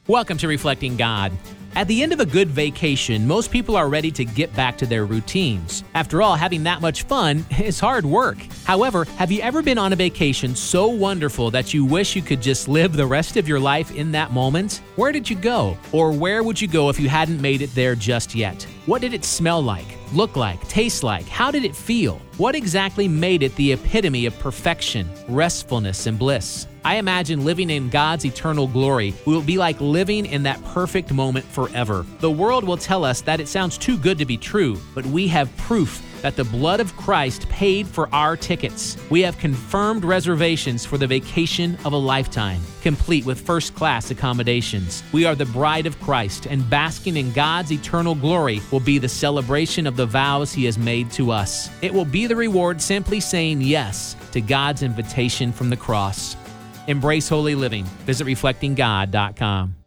Welcome to Reflecting God. At the end of a good vacation, most people are ready to get back to their routines. After all, having that much fun is hard work. However, have you ever been on a vacation so wonderful that you wish you could just live the rest of your life in that moment? Where did you go? Or where would you go if you hadn't made it there just yet? What did it smell like, look like, taste like? How did it feel? What exactly made it the epitome of perfection, restfulness, and bliss? I imagine living in God's eternal glory will be like living in that perfect moment forever. The world will tell us that it sounds too good to be true, but we have proof that the blood of Christ paid for our tickets. We have confirmed reservations for the vacation of a lifetime, complete with first-class accommodations. We are the bride of Christ, and basking in God's eternal glory will be the celebration of the vows He has made to us. It will be the reward simply saying yes to God's invitation from the cross. Embrace holy living. Visit reflectinggod.com.